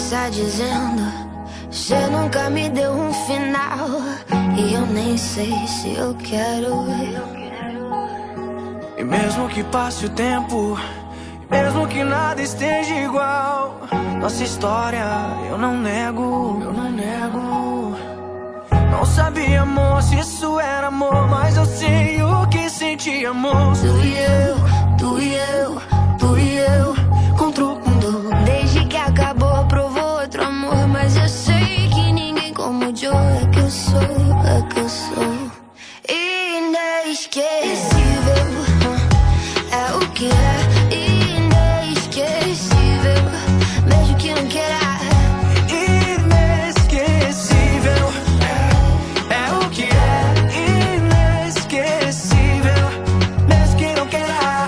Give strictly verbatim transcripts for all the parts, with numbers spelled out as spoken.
começar dizendo: cê nunca me deu um final, e eu nem sei se eu quero. E mesmo que passe o tempo, mesmo que nada esteja igual, nossa história eu não nego, eu não nego. Não sabia, amor, se isso era amor, mas eu sei o que sentíamos. Tu e eu, tu e eu, tu e eu, contra o mundo. Desde que acabou, provou outro amor, mas eu sei que ninguém como o Joe. É que eu sou, é que eu sou inesquecível. É o que é inesquecível, mesmo que não queira. Inesquecível, é o que é inesquecível, mesmo que não queira.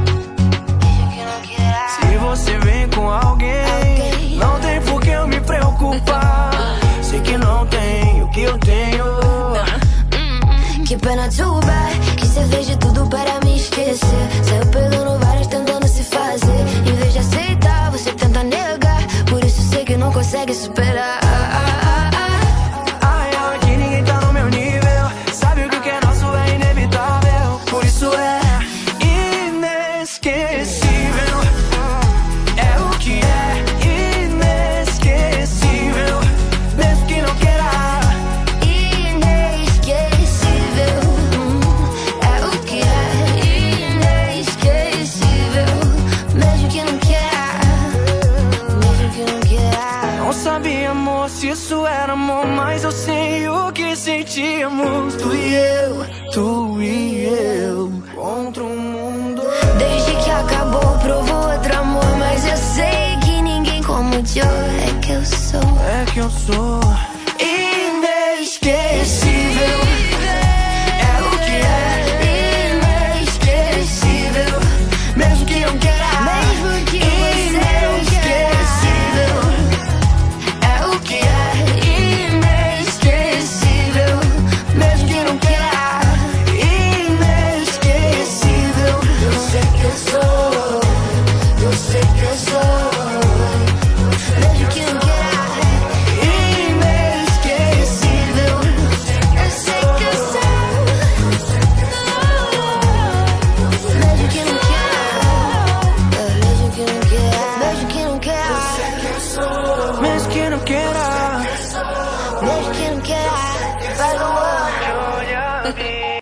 Se você vem com alguém, não tem por que eu me preocupar. Sei que não tem o que eu tenho. Que pena, too bad, que cê fez de tudo para me esquecer. Saiu pegando várias, tentando se fazer. Em vez de aceitar, você tenta negar. Por isso sei que não consegue superar. Ai, ai, que ninguém tá no meu nível. Sabe o que é nosso é inevitável. Por isso é inesquecível. É o que é inesquecível, mesmo que não queira. Sabia, amor, se isso era amor, mas eu sei o que sentíamos. Tu e eu, tu e eu, contra o mundo. Desde que acabou, provou outro amor, mas eu sei que ninguém como o Joe. É que eu sou, é que eu sou inesquecível. É o que é inesquecível, mesmo que não queira. mesmo que você não queira. Mesmo que não queira, mesmo que não queira, vai no ar.